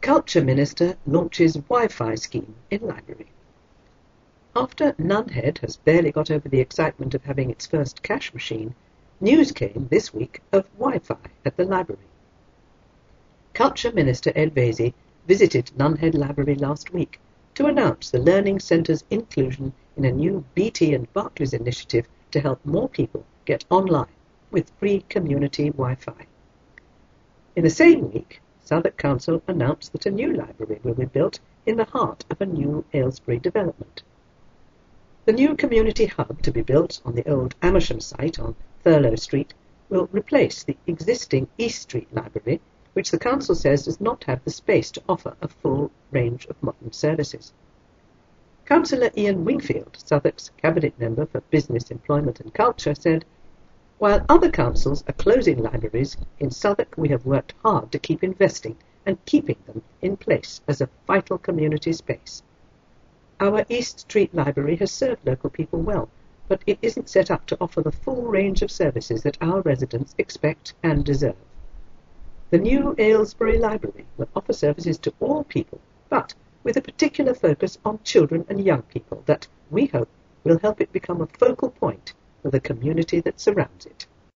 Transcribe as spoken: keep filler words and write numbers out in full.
Culture Minister launches Wi-Fi scheme in library. After Nunhead has barely got over the excitement of having its first cash machine, news came this week of Wi-Fi at the library. Culture Minister Ed Vaizey visited Nunhead Library last week to announce the Learning Centre's inclusion in a new B T and Barclays initiative to help more people get online with free community Wi-Fi. In the same week, Southwark Council announced that a new library will be built in the heart of a new Aylesbury development. The new community hub to be built on the old Amersham site on Thurlow Street will replace the existing East Street Library, which the council says does not have the space to offer a full range of modern services. Councillor Ian Wingfield, Southwark's Cabinet Member for Business, Employment and Culture, said, "While other councils are closing libraries, in Southwark we have worked hard to keep investing and keeping them in place as a vital community space. Our East Street Library has served local people well, but it isn't set up to offer the full range of services that our residents expect and deserve. The new Aylesbury Library will offer services to all people, but with a particular focus on children and young people that, we hope, will help it become a focal point for the community that surrounds it."